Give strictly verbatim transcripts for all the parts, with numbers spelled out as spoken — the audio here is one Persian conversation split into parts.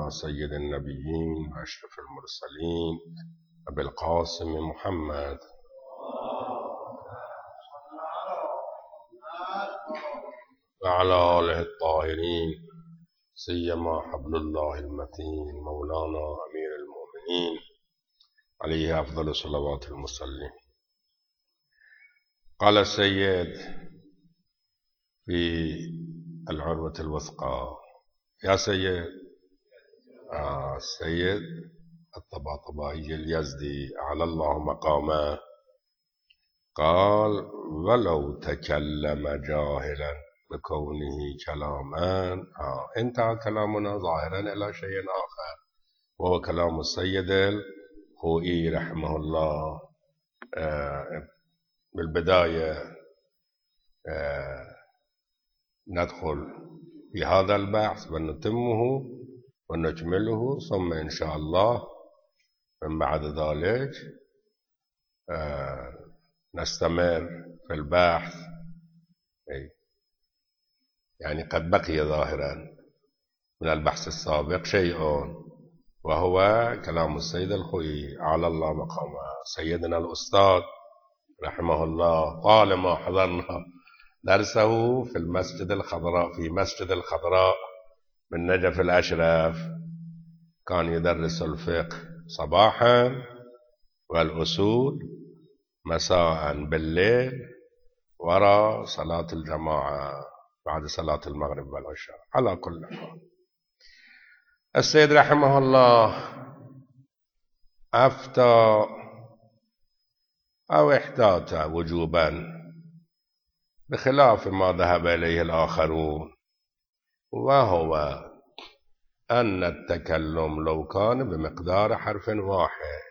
على سيد النبيين وأشرف المرسلين أبي القاسم محمد وعلى آله الطاهرين سيما حبل الله المتين مولانا أمير المؤمنين عليه أفضل الصلوات المسلمين. قال السيد في العروة الوثقى: يا سيد آه السيد الطباطبائي اليزدي على الله مقامه قال: ولو تكلم جاهلا بكونه كلاما. آه انتهى كلامنا ظاهرا إلى شيء آخر، وهو كلام السيد الخوئي رحمه الله. آه بالبداية آه ندخل في هذا البحث ونتمه ونكمله، ثم إن شاء الله من بعد ذلك آه نستمر في البحث. يعني قد بقي ظاهرا من البحث السابق شيء، وهو كلام السيد الخوئي على الله مقامه. سيدنا الأستاذ رحمه الله طالما حضرنا درسه في المسجد الخضراء في مسجد الخضراء من نجف الأشرف، كان يدرس الفقه صباحا والأصول مساء بالليل وراء صلاة الجماعة بعد صلاة المغرب والعشاء. على كل حال السيد رحمه الله أفتى أو احتاط وجوبا بخلاف ما ذهب إليه الآخرون، وهو أن التكلم لو كان بمقدار حرف واحد،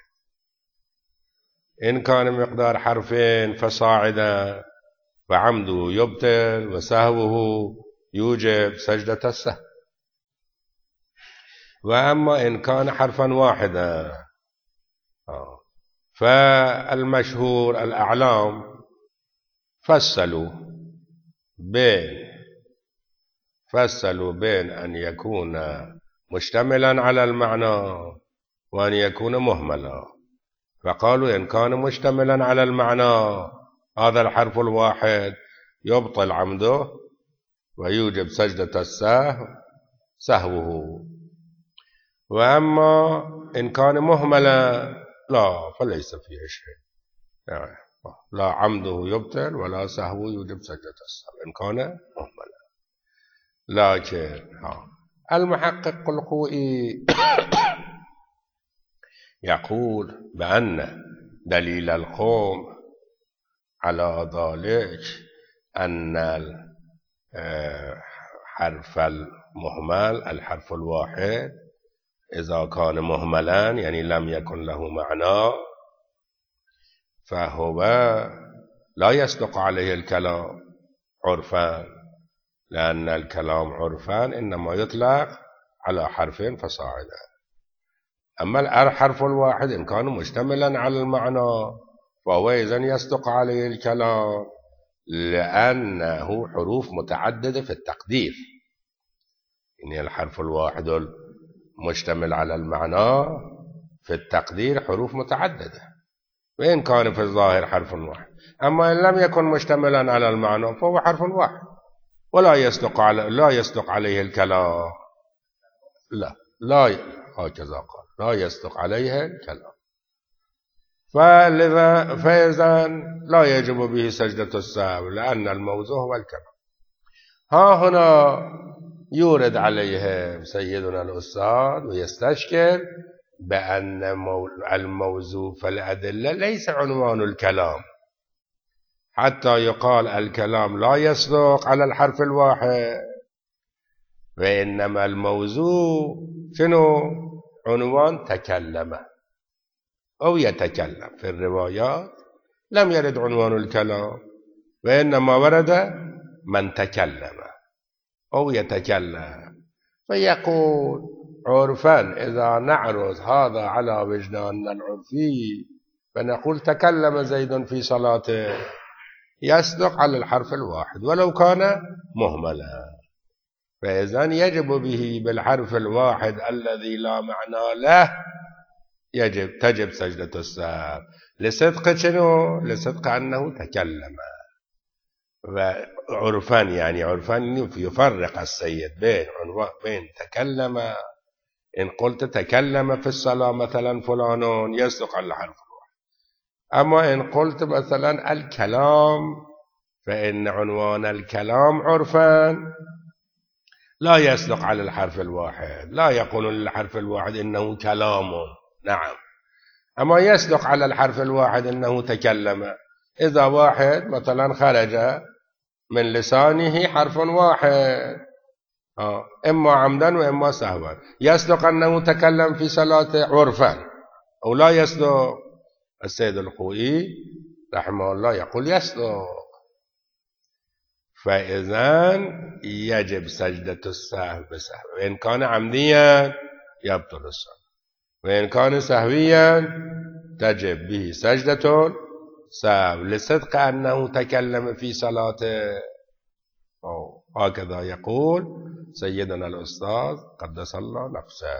إن كان بمقدار حرفين فصاعدا فعمده يبطل وسهوه يوجب سجدة السهو. وأما إن كان حرفا واحدا فالمشهور الأعلام فصلوا بين فصلوا بين أن يكون مشتملا على المعنى وأن يكون مهملا، فقالوا إن كان مشتملا على المعنى هذا الحرف الواحد يبطل عمده ويوجب سجدة السهو سهوه، وأما إن كان مهملا لا فليس فيه شيء، يعني لا عمده يبطل ولا سهوه يوجب سجدة السهو إن كان مهملا. لكن المحقق الخوئي يقول بأن دليل القوم على ذلك أن الحرف المهمل الحرف الواحد إذا كان مهملا يعني لم يكن له معنى فهو لا يصدق عليه الكلام عرفا، لأن الكلام عرفا إنما يطلق على حرفين فصاعدا. أما الحرف الواحد إن كان مشتملا على المعنى فهو إذن يصدق عليه الكلام، لأنه حروف متعددة في التقدير. يعني الحرف الواحد مشتمل على المعنى في التقدير حروف متعددة، وإن كان في الظاهر حرف واحد. أما إن لم يكن مشتملا على المعنى فهو حرف واحد ولا يصدق على لا يصدق عليه الكلام. لا لا هكذا قال لا يصدق عليه الكلام، فلذا فإذا لا يجب به سجدة السهو لأن الموضوع هو الكلام. ها هنا يورد عليه سيدنا الأستاذ ويستشكل بأن الموضوع في الأدلة ليس عنوان الكلام، حتى يقال الكلام لا يصدق على الحرف الواحد، وإنما الموضوع شنو؟ عنوان تكلم أو يتكلم. في الروايات لم يرد عنوان الكلام، وإنما ورد من تكلم أو يتكلم. فيقول عرفا إذا نعرض هذا على وجداننا العرفي فنقول تكلم زيد في صلاته يصدق على الحرف الواحد ولو كان مهملا. فإذا يجب به بالحرف الواحد الذي لا معنى له يجب تجب سجدة السهو لصدق شنو؟ لصدق أنه تكلم. وعرفان يعني عرفان يفرق السيد بين بين تكلم. إن قلت تكلم في الصلاة مثلا فلان يصدق على الحرف الواحد. أما إن قلت مثلا الكلام فإن عنوان الكلام عرفان لا يصدق على الحرف الواحد. لا يقول للحرف الواحد إنه كلام، نعم، أما يصدق على الحرف الواحد إنه تكلم. إذا واحد مثلا خرج من لسانه حرف واحد آه. إما عمدا وإما سهوا، يصدق أنه تكلم في صلاة عرفا أو لا يصدق؟ السيد الخوئي رحمه الله يقول يصدق. فإذا يجب سجدة السهو بسهو. وإن كان عمديا يبطل الصلاة، وإن كان سهويا تجب به سجدة سهو لصدق أنه تكلم في صلاته. أو هكذا يقول سيدنا الأستاذ قدس الله نفسه.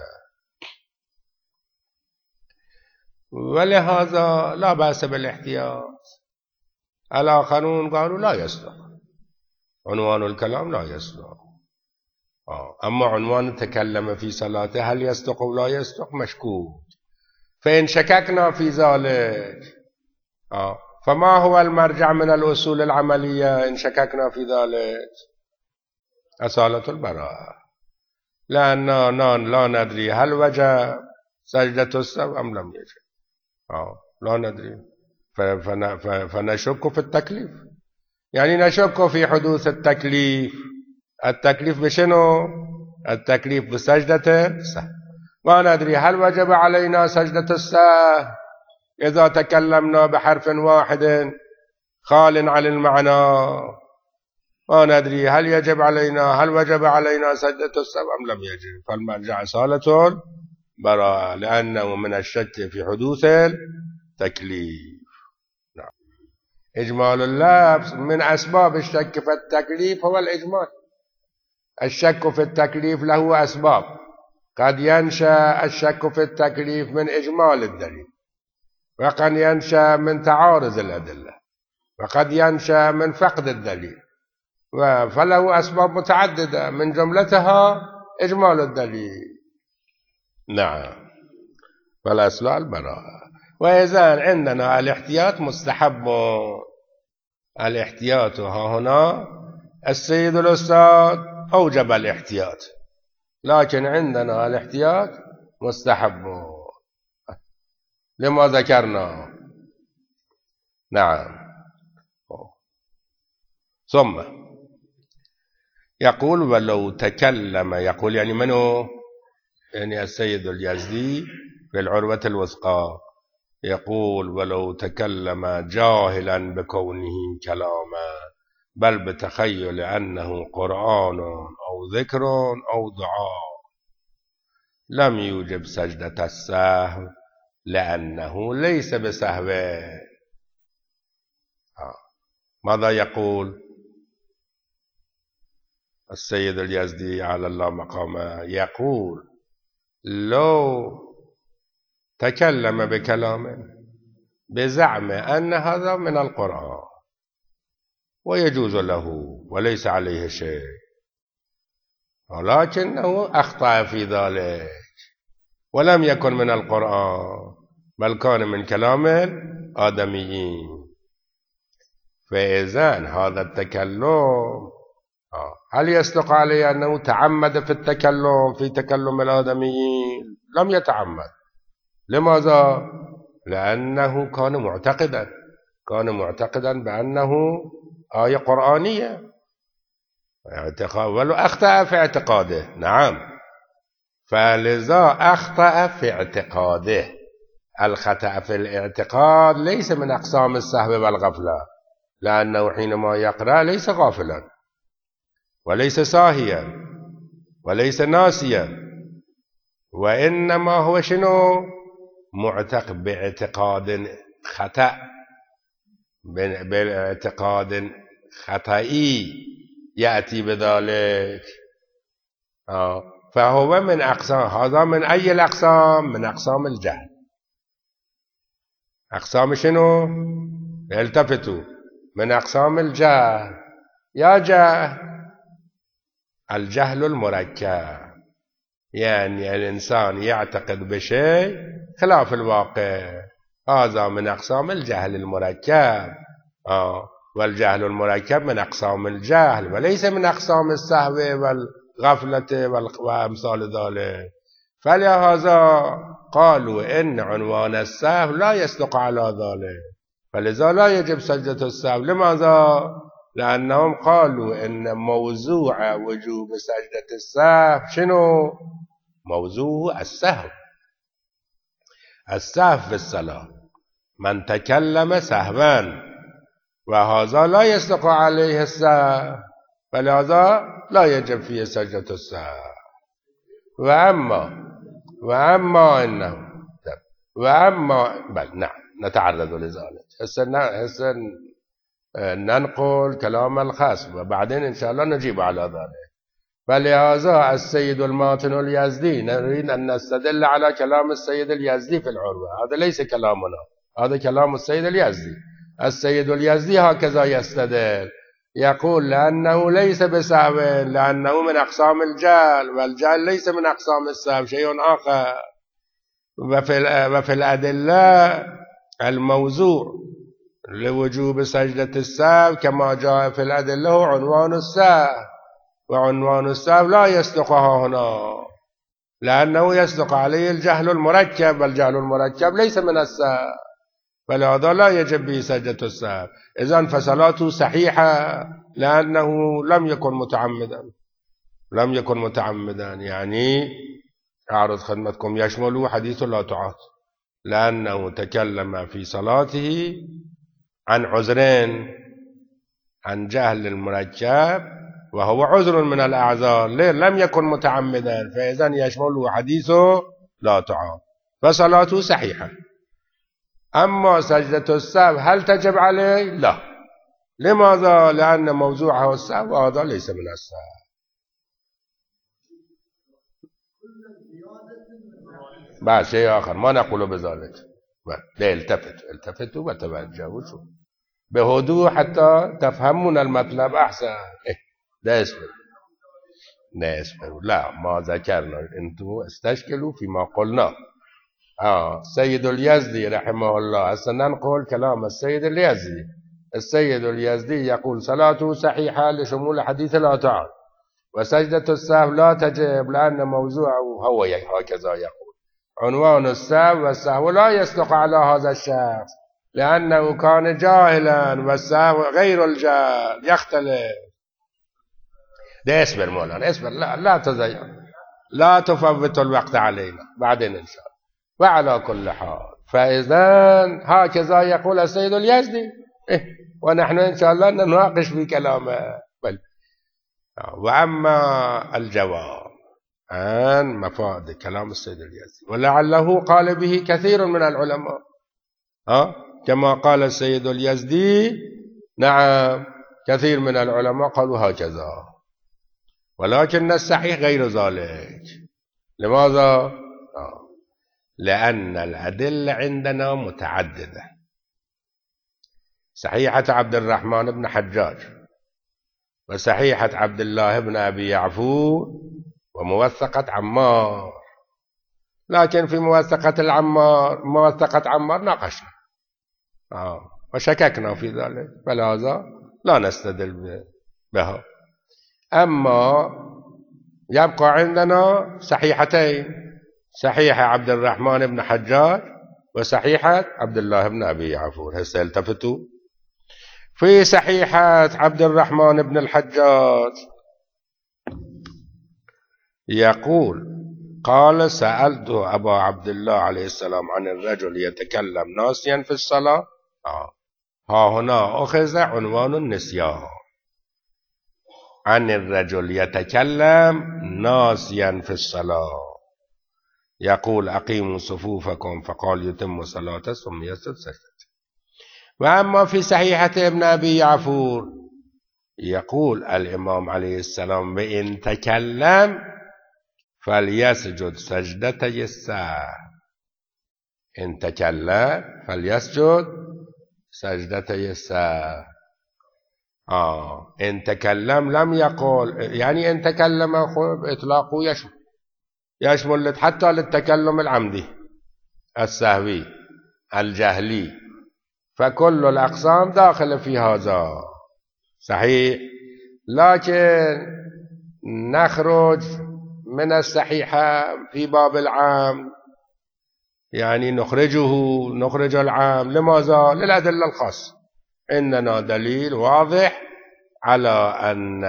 ولهذا لا بأس بالاحتياط. الآخرون قالوا لا يصدق، عنوان الكلام لا يصدق. أما عنوان تكلم في صلاته هل يصدق أو لا يصدق مشكوك. فإن شككنا في ذلك فما هو المرجع من الأصول العملية إن شككنا في ذلك؟ أصالة البراءة. لأننا لا ندري هل وجب سجدة السهو أم لم يجب. آه. لا ندري. فنشك في التكليف، يعني نشك في حدوث التكليف. التكليف بشنو؟ التكليف بسجدة السهو. ما ندري هل وجب علينا سجدة السهو إذا تكلمنا بحرف واحد خال عن المعنى. ما ندري هل يجب علينا هل وجب علينا سجدة السهو أم لم يجب. فالمرجع صالة براءة، لأنه من الشك في حدوث التكليف. نعم. إجمال اللفظ من أسباب الشك في التكليف هو الإجمال. الشك في التكليف له أسباب. قد ينشأ الشك في التكليف من إجمال الدليل، وقد ينشأ من تعارض الأدلة، وقد ينشأ من فقد الدليل. فله أسباب متعددة من جملتها إجمال الدليل. نعم. فالأصل البراءة. وإذا عندنا الاحتياط مستحب. الاحتياط ها هنا السيد الأستاذ أوجب الاحتياط، لكن عندنا الاحتياط مستحب لما ذكرنا. نعم. ثم يقول ولو تكلم، يقول يعني منه؟ يعني السيد اليزدي في العروة الوثقى يقول ولو تكلم جاهلا بكونه كلاما بل بتخيل أنه قرآن أو ذكر أو دعاء لم يوجب سجدة السهو لأنه ليس بسهو. ماذا يقول السيد اليزدي على الله مقامه؟ يقول لو تكلم بكلام بزعم أن هذا من القرآن ويجوز له وليس عليه شيء، ولكنه أخطأ في ذلك ولم يكن من القرآن بل كان من كلام الآدميين. فإذن هذا التكلم هل يصدق عليه أنه تعمد في التكلم في تكلم الآدميين؟ لم يتعمد. لماذا؟ لأنه كان معتقدا كان معتقدا بأنه آية قرآنية، ولو أخطأ في اعتقاده. نعم. فلذا أخطأ في اعتقاده. الخطأ في الاعتقاد ليس من أقسام السهو والغفلة، لأنه حينما يقرأ ليس غافلا وليس ساهيا وليس ناسيا، وإنما هو شنو؟ معتقد باعتقاد خطأ، باعتقاد خطئي يأتي بذلك. آه. فهو من أقسام، هذا من أي الأقسام؟ من أقسام الجهل. أقسام شنو؟ التفتوا، من أقسام الجهل. يا جهل، الجهل المركب، يعني الإنسان يعتقد بشيء خلاف الواقع، هذا من أقسام الجهل المركب. آه. والجهل المركب من أقسام الجهل وليس من أقسام السهو والغفلة وأمثال ذلك. فلهذا قالوا إن عنوان السهو لا يصدق على ذلك، فلذا لا يجب سجدة السهو. لماذا؟ لأنهم قالوا إن موضوع وجوب سجدة السهو شنو؟ موضوع السهو. السهو في الصلاة، من تكلم سهوا وهذا لا يصدق عليه السهو، فلهذا لا يجب فيه سجدة السهو. وأما وأما إنه وأما بل نعم نتعرض لذلك. هسه ننقل كلام الخصم وبعدين إن شاء الله نجيب على ذلك. فلهذا السيد الماتن اليزدي نريد أن نستدل على كلام السيد اليزدي في العروة. هذا ليس كلامنا، هذا كلام السيد اليزدي. السيد اليزدي هكذا يستدل، يقول لأنه ليس بسهو، لأنه من أقسام الجهل، والجهل ليس من أقسام السهو، شيء آخر. وفي, وفي الأدلة الموضوع لوجوب سجدة السهو كما جاء في الأدلة هو عنوان السهو، وعنوان السهو لا يصدقها هنا لأنه يصدق عليه الجهل المركب، والجهل المركب ليس من السهو، فلهذا لا يجب به سجدة السهو. إذن فصلاته صحيحة لأنه لم يكن متعمدا، لم يكن متعمدا. يعني أعرض خدمتكم يشمل حديث لا تعاد، لأنه تكلم في صلاته عن عذرين، عن جهل المركب وهو عذر من الأعذار، لم يكن متعمدا، فإذن يشمل حديث لا تعاد، فصلاته صحيحة. أما سجدة السهو هل تجب عليه؟ لا. لماذا؟ لأن موضوعه السهو وهذا ليس من السهو. بعد شيء آخر ما نقول بذلك. لا، التفت التفتوا وتوجهوا بهدوء حتى تفهمون المطلب أحسن. إيه لا اسمه لا اسمه لا ما ذكرنا، أنتم استشكلوا فيما قلنا. آه السيد اليزدي رحمه الله، هسه ننقل كلام السيد اليزدي. السيد اليزدي يقول صلاته صحيحة لشمول حديث لا تعاد، وسجدة السهو لا تجب لأن موضوعه هو هكذا يقول عنوان السهو، والسهو لا يصدق على هذا الشخص لأنه كان جاهلا، والسهو غير الجهل يختلف. ده اسبر مولانا اسبر، لا لا تزين، لا تفوت الوقت علينا، بعدين إن شاء الله. وعلى كل حال فإذا هكذا يقول السيد اليزدي، إيه ونحن إن شاء الله نناقش في كلامه. بل وأما الجواب عن مفاد كلام السيد اليزدي، ولعله قال به كثير من العلماء، ها كما قال السيد اليزدي، نعم كثير من العلماء قالوا هكذا، ولكن الصحيح غير ذلك. لماذا؟ آه. لأن الأدلة عندنا متعددة. صحيحة عبد الرحمن بن حجاج، وصحيحة عبد الله بن أبي يعفور، وموثقة عمار. لكن في موثقة العمار موثقة عمار ناقشنا آه. وشككنا في ذلك، فلهذا لا نستدل بها. أما يبقى عندنا صحيحتين، صحيحة عبد الرحمن بن حجاج وصحيحة عبد الله بن أبي يعفور. هسه التفتوا في صحيحة عبد الرحمن بن الحجاج يقول قال سألت أبا عبد الله عليه السلام عن الرجل يتكلم ناسيا في الصلاة. آه. ها هنا أخذ عنوان النسيان، عن الرجل يتكلم ناسيا في الصلاة، يقول أقيموا صفوفكم، فقال يتم صلاته ثم يسجد سجدة. وأما في صحيحة ابن أبي يعفور يقول الإمام عليه السلام بإن تكلم فليسجد سجدتي السهو. إن تكلم فليسجد سجدتي السهو. آه إن تكلم لم يقل، يعني إن تكلم إطلاقه يشمل يشمل حتى للتكلم العمدي السهوي الجهلي، فكل الأقسام داخل في هذا صحيح. لكن نخرج من الصحيحة في باب العام، يعني نخرجه نخرج العام. لماذا؟ للأدلة الخاصة. إننا دليل واضح على أن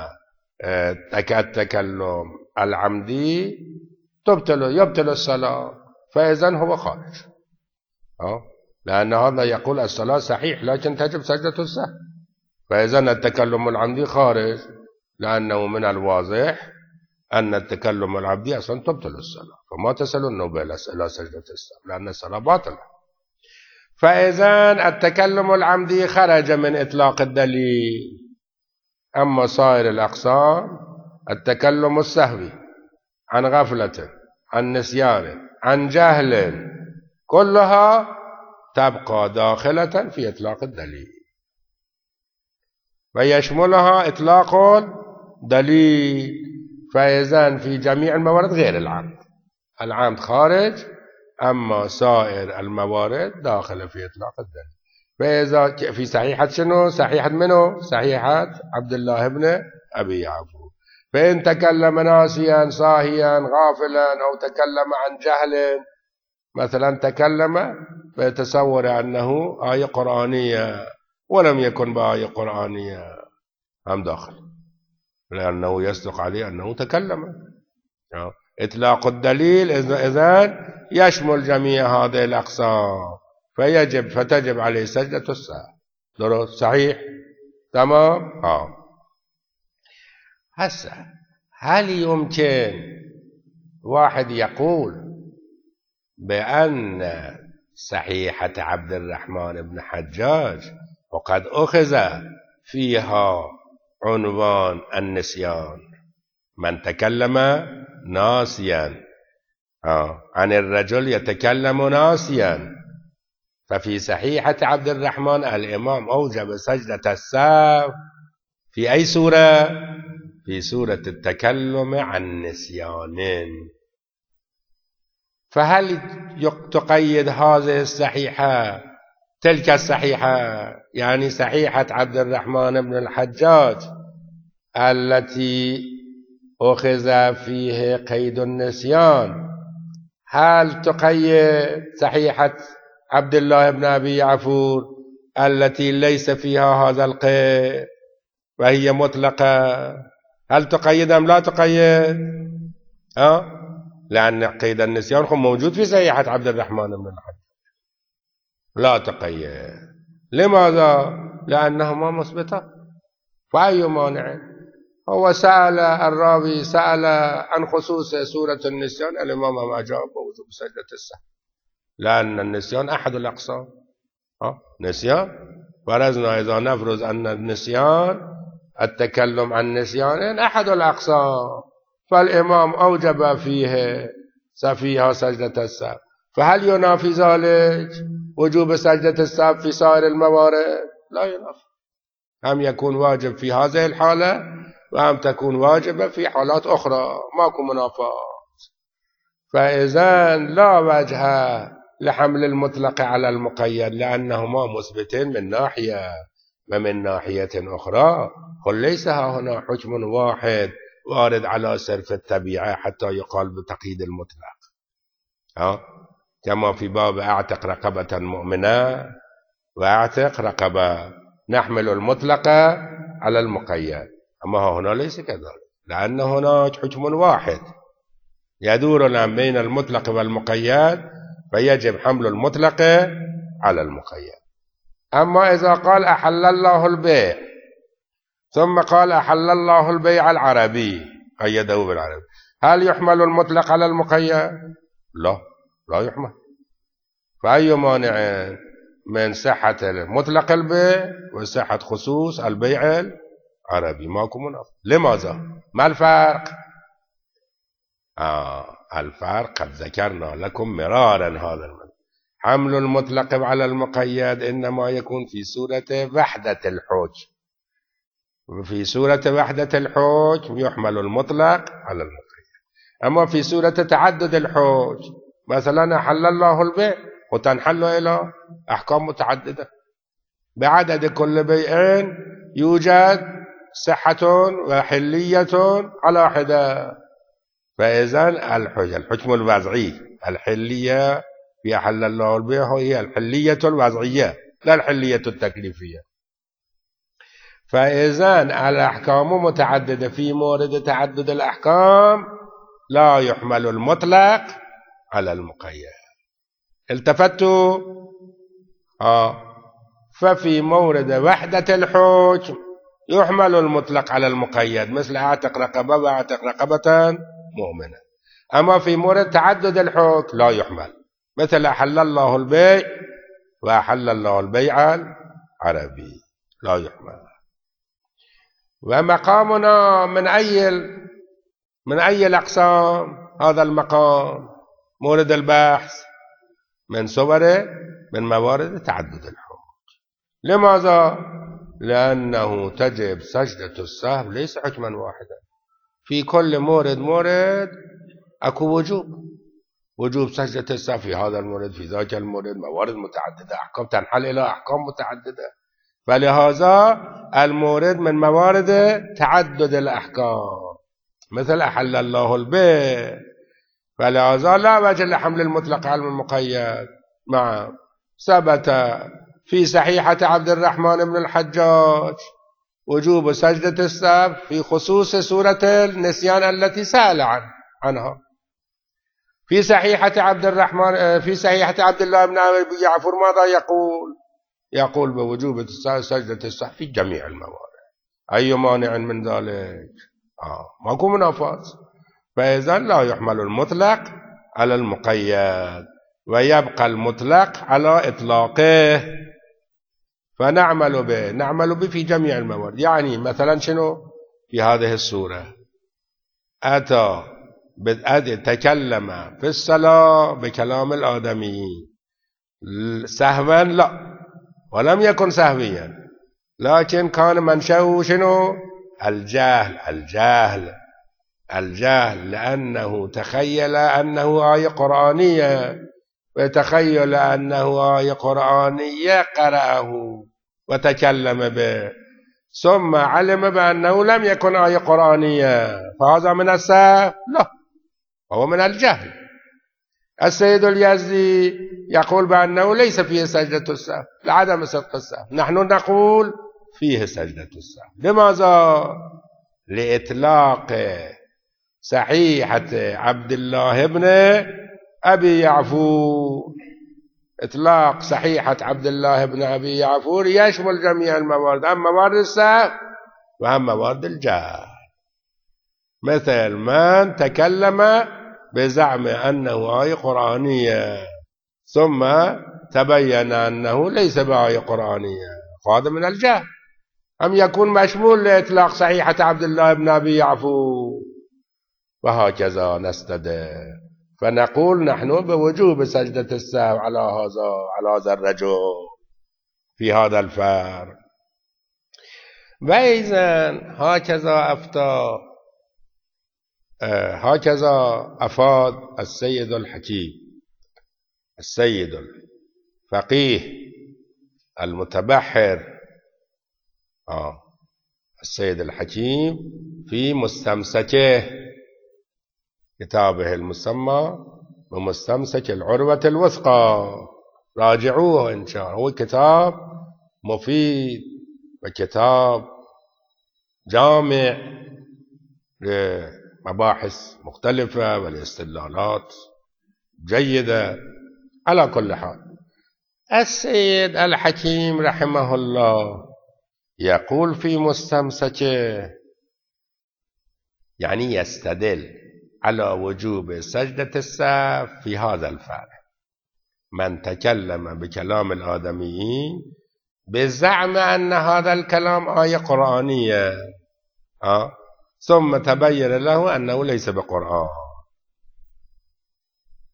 التكلم العمدي تبطل يبطل الصلاة، فإذن هو خارج. أه؟ لأن هذا يقول الصلاة صحيح لكن تجب سجدة السهو، فإذن التكلم العمدي خارج، لأنه من الواضح أن التكلم العمدي أصلا تبطل الصلاة، فما تصلون به إلى سجدة السهو لأن الصلاة باطلة. فإذن التكلم العمدي خرج من إطلاق الدليل. أما صائر الأقسام، التكلم السهوي عن غفلة، عن نسيان، عن جهل، كلها تبقى داخلة في إطلاق الدليل، ويشملها إطلاق دليل. فإذن في جميع الموارد غير العمد، العمد خارج، أما سائر الموارد داخل في إطلاق الدليل. فإذا في صحيحة شنو؟ صحيحة منه؟ صحيحة عبد الله بن أبي يعفور. فإن تكلم ناسيا صاهيا غافلا أو تكلم عن جهل، مثلا تكلم فيتصور أنه آية قرآنية ولم يكن بآية قرآنية، هم داخل، لأنه يصدق عليه أنه تكلم. إطلاق الدليل إذن يشمل جميع هذه الأقسام، فيجب فتجب عليه سجدة السهو. درست؟ صحيح؟ تمام؟ ها هسه هل يمكن واحد يقول بأن صحيحة عبد الرحمن بن حجاج وقد أخذ فيها عنوان النسيان، من تكلم ناسيا آه. عن الرجل يتكلم ناسيا، ففي صحيحة عبد الرحمن الإمام أوجب سجدة السهو في أي سورة؟ في سورة التكلم عن نسيان. فهل تقيد هذه الصحيحة تلك الصحيحة، يعني صحيحة عبد الرحمن بن الحجاج التي أخذ فيه قيد النسيان، هل تقيد صحيحة عبد الله بن أبي يعفور التي ليس فيها هذا القيد وهي مطلقة؟ هل تقيد أم لا تقيد؟ أه؟ لأن قيد النسيان هو موجود في صحيحة عبد الرحمن بن الحجاج. لا تقيد. لماذا؟ لأنهما مثبتة. فأي مانع؟ هو سأل الراوي سأل عن خصوص سورة النسيان، الإمام أجاب بوجوب سجدة السهو، لأن النسيان أحد الأقسام. أه؟ نسيان فرزنا إذا نفرض أن النسيان التكلم عن نسيان أحد الأقسام، فالإمام أوجب فيه فيها سجدة السهو. فهل ينافي ذلك وجوب سجدة السهو في سائر الموارد؟ لا ينافي، هم يكون واجب في هذه الحالة وهم تكون واجبة في حالات أخرى، ماكو منافاة. فإذا لا وجه لحمل المطلق على المقيد، لأنهما مثبتين من ناحية، ومن ناحية أخرى قل ليس هنا حكم واحد وارد على صرف التبعة حتى يقال بتقييد المطلق. ها؟ كما في باب أعتق رقبة مؤمنة وأعتق رقبة، نحمل المطلق على المقيد. أما هنا ليس كذلك، لأن هناك حكم واحد يدور بين المطلق والمقيد، فيجب حمل المطلق على المقيد. أما إذا قال أحل الله البيع ثم قال أحل الله البيع العربي قيده بالعربي، هل يحمل المطلق على المقيد؟ لا، لا يحمل. فأي مانع من صحة مطلق البيع وصحة خصوص البيع العربي؟ ماكو منافاة. لماذا؟ ما الفرق؟ آه الفرق قد ذكرنا لكم مرارا هذا المثل. حمل المطلق على المقيد إنما يكون في سورة وحدة الحكم. في سورة وحدة الحكم يحمل المطلق على المقيد. أما في سورة تعدد الحكم مثلا أحل الله البيع وتنحل إلى أحكام متعددة، بعدد كل بيع يوجد صحة وحلية على حدة. فإذا الحكم الوضعي الحلية في أحل الله البيع هي الحلية الوضعية لا الحلية التكليفية. فإذا الأحكام متعددة في مورد تعدد الأحكام لا يحمل المطلق على المقيد. التفتوا؟ آه ففي مورد وحدة الحكم يحمل المطلق على المقيد، مثل اعتق رقبة واعتق رقبة مؤمنة. أما في مورد تعدد الحكم لا يحمل، مثل أحل الله البيع وأحل الله البيع العربي لا يحمل. ومقامنا من أي من أي الأقسام هذا المقام؟ مورد البحث من صوره من موارد تعدد الحكم. لماذا؟ لأنه تجب سجدة السهو ليس حكما واحدا، في كل مورد مورد أكو وجوب، وجوب سجدة السهو في هذا المورد في ذاك المورد، موارد متعددة، أحكام تنحل إلى أحكام متعددة. فلهذا المورد من موارد تعدد الأحكام، مثل أحل الله البيع، فلهذا لا وجه لحمل المطلق على المقيد. مع ثبت في صحيحة عبد الرحمن بن الحجاج وجوب سجدة السهو في خصوص سورة النسيان التي سأل عن عنها. في صحيحة عبد الرحمن في صحيحة عبد الله بن أبي جعفر ماذا يقول؟ يقول بوجوب سجدة السهو في جميع الموارد. أي مانع من ذلك؟ آه ماكو منافاة. فإذا لا يحمل المطلق على المقيد ويبقى المطلق على إطلاقه، فنعمل به نعمل به في جميع الموارد. يعني مثلا شنو في هذه السورة؟ أتى بدأ تكلم في الصلاة بكلام الآدميين سهوا لا، ولم يكن سهويا، لكن كان منشأه شنو؟ الجهل الجهل الجهل لأنه تخيل أنه آية قرآنية، وتخيل أنه آية قرآنية قرأه وتكلم به، ثم علم بأنه لم يكن آية قرآنية، فهذا من السهو؟ لا، هو من الجهل. السيد اليزدي يقول بأنه ليس فيه سجدة السهو لعدم صدق السهو، نحن نقول فيه سجدة السهو. لماذا؟ لإطلاق صحيحة عبد الله بن أبي يعفور. إطلاق صحيحة عبد الله بن أبي يعفور يشمل جميع الموارد، أما موارد السهو وأما موارد الجهل. مثل من تكلم بزعم أنه آية قرآنية ثم تبين أنه ليس بآية قرآنية، هذا من الجهل. أم يكون مشمول لإطلاق صحيحة عبد الله بن أبي يعفور. وهكذا نستدل، فنقول نحن بوجوب سجدة السهو على هذا على هذا الرجل في هذا الفرق. وإذا هكذا أفتى آه هكذا أفاد السيد الحكيم السيد الفقيه المتبحر آه السيد الحكيم في مستمسكه، كتابه المسمى بمستمسك العروة الوثقى، راجعوه إن شاء الله. هو كتاب مفيد وكتاب جامع لمباحث مختلفة والاستدلالات جيدة. على كل حال السيد الحكيم رحمه الله يقول في مستمسكه، يعني يستدل على وجوب سجدة السهو في هذا الفرق: من تكلم بكلام الآدميين بزعم أن هذا الكلام آية قرآنية أه؟ ثم تبين له أنه ليس بقرآن،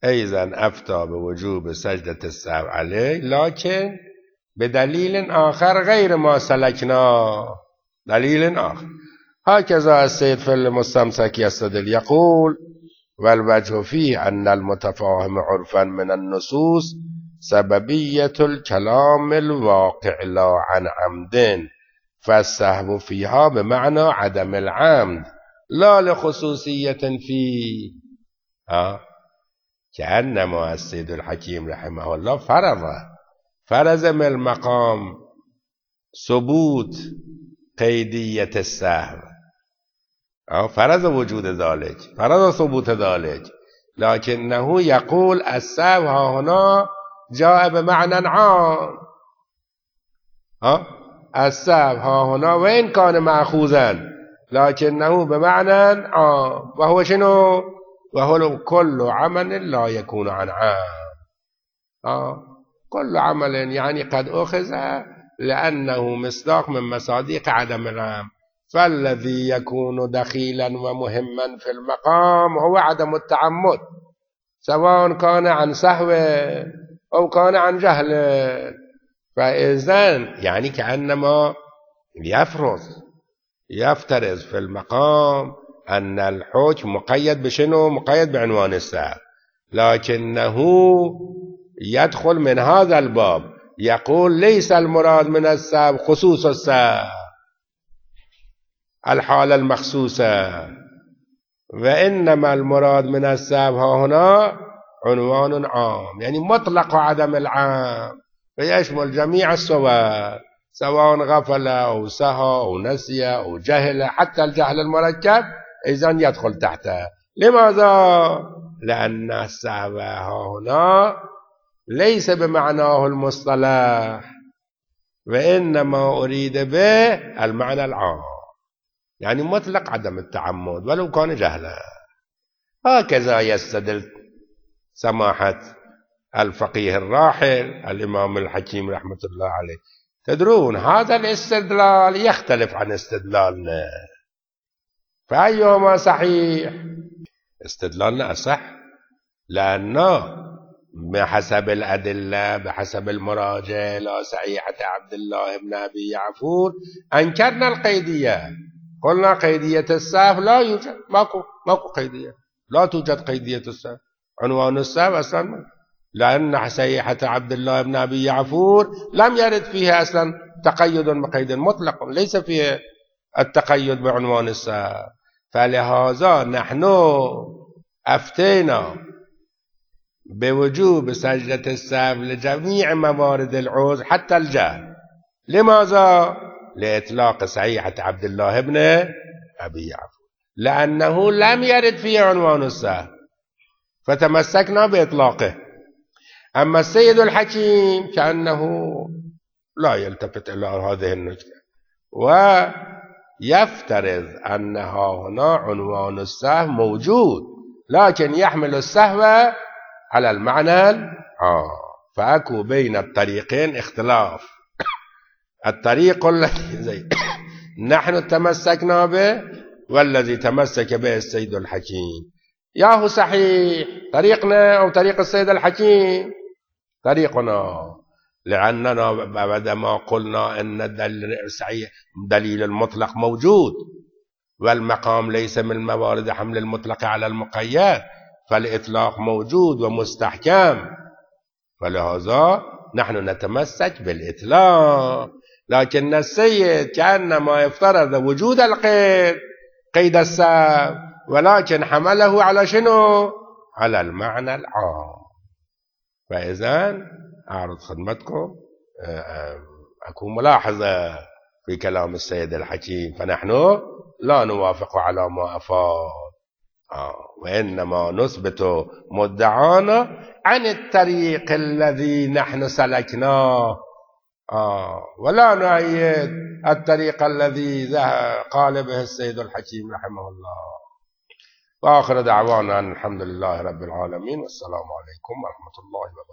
أيضا أفتى بوجوب سجدة السهو عليه لكن بدليل آخر غير ما سلكنا، دليل آخر. هكذا السيد في المستمسك يستدل يقول: والوجه فيه أن المتفاهم عرفا من النصوص سببية الكلام الواقع لا عن عمد، فالسهو فيها بمعنى عدم العمد لا لخصوصية فيه. ها كأنما السيد الحكيم رحمه الله فرض فرض من المقام ثبوت قيدية السهو، فرض وجود ذلك، فرض ثبوت ذلك، لكنه يقول السهو ها هنا جاء بمعنى عام. ها السهو ها هنا وإن كان مأخوذا لكنه بمعنى عام، وهو شنو؟ وهو كل عمل لا يكون عن عام. آه. كل عمل يعني قد أخذ لأنه مصداق من مصادق عدم العام، فالذي يكون دخيلا ومهما في المقام هو عدم التعمد، سواء كان عن سهو أو كان عن جهل. فإذن يعني كأنما يفرض يفترض في المقام أن الحكم مقيد بشنو؟ مقيد بعنوان السهو، لكنه يدخل من هذا الباب يقول ليس المراد من السهو خصوص السهو الحالة المخصوصة، وإنما المراد من السهو ها هنا عنوان عام، يعني مطلق عدم العام، فيشمل جميع الصور سواء غفل أو سهى أو نسي أو جهل، حتى الجهل المركب إذن يدخل تحته. لماذا؟ لأن السهو ها هنا ليس بمعناه المصطلح، وإنما أريد به المعنى العام، يعني مطلق عدم التعمد ولو كان جهلا. هكذا يستدل سماحة الفقيه الراحل الإمام الحكيم رحمة الله عليه. تدرون هذا الاستدلال يختلف عن استدلالنا، فأيهما صحيح؟ استدلالنا أصح، لأنه بحسب الأدلة بحسب المراجع لا صحيحة عبد الله بن أبي يعفور أنكرنا القيدية، قلنا قيدية السهو لا يوجد، ماكو ماكو قيدية، لا توجد قيدية السهو، عنوان السهو أصلا، لأن صحيحة عبد الله بن أبي يعفور لم يرد فيها أصلا تقيد بقيد مطلق، ليس فيه التقيد بعنوان السهو. فلهذا نحن أفتينا بوجوب سجدة السهو لجميع موارد العذر حتى الجهل. لماذا؟ لإطلاق صحيحة عبد الله بن أبي يعفور، لأنه لم يرد فيه عنوان السهو فتمسكنا بإطلاقه. أما السيد الحكيم كأنه لا يلتفت إلى هذه النكتة، ويفترض أنها هنا عنوان السهو موجود لكن يحمل السهو على المعنى العام، فأكو بين الطريقين اختلاف. الطريق الذي نحن تمسكنا به والذي تمسك به السيد الحكيم، ياهو صحيح طريقنا أو طريق السيد الحكيم؟ طريقنا، لأننا بعدما قلنا أن الدليل المطلق موجود والمقام ليس من موارد حمل المطلق على المقيد، فالإطلاق موجود ومستحكم، فلهذا نحن نتمسك بالإطلاق. لكن السيد كأنما يفترض وجود القيد قيد السهو، ولكن حمله على شنو؟ على المعنى العام. فإذا أعرض خدمتكم أكون ملاحظة في كلام السيد الحكيم، فنحن لا نوافق على ما أفاد، آه وإنما نثبت مدعانا عن الطريق الذي نحن سلكناه، آه ولا نؤيد الطريق الذي قال به السيد الحكيم رحمه الله. وآخر دعوانا الحمد لله رب العالمين، والسلام عليكم ورحمة الله وبركاته.